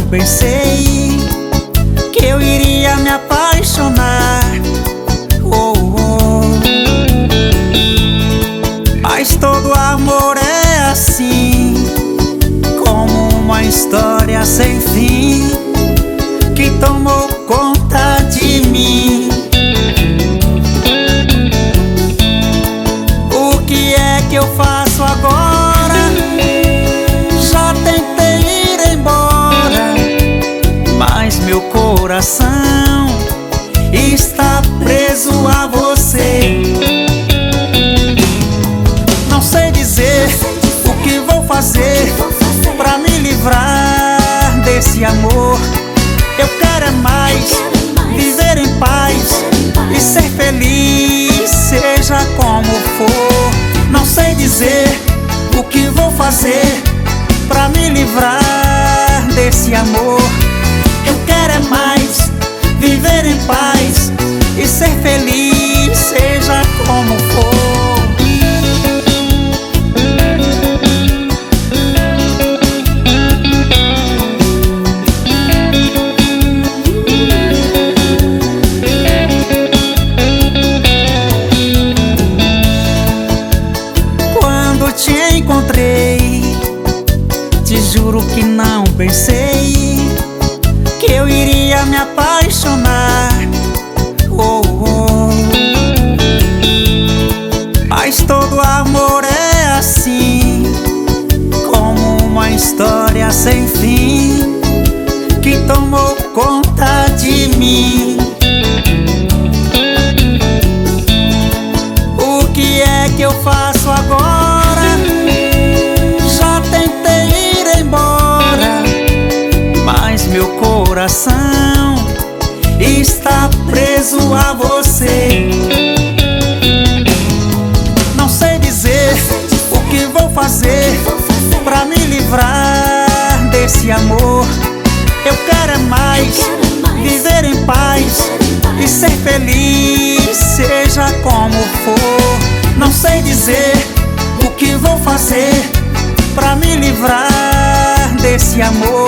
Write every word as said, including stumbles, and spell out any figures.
pensei que eu iria me apaixonar. Oh, oh. Mas todo amor é assim, como uma história sem fim que tomou conta de mim. O que é que eu faço agora? Já tentei ir embora, mas meu coração está preso a você. Não sei dizer o que vou fazer pra me livrar desse amor. Eu quero é mais viver em paz e ser feliz, seja como for. Não sei dizer o que vou fazer pra me livrar desse amor. Eu quero é mais viver em paz e ser feliz, seja como for. Quando te encontrei, te juro que não pensei que eu iria me apaixonar. Oh, oh. Mas todo amor é assim, como uma história sem fim que tomou conta de mim. O que é que eu faço agora? Já tentei ir embora, mas meu coração está preso a você. Não sei dizer o que vou fazer pra me livrar desse amor. Eu quero é mais viver em paz e ser feliz, seja como for. Não sei dizer o que vou fazer pra me livrar desse amor.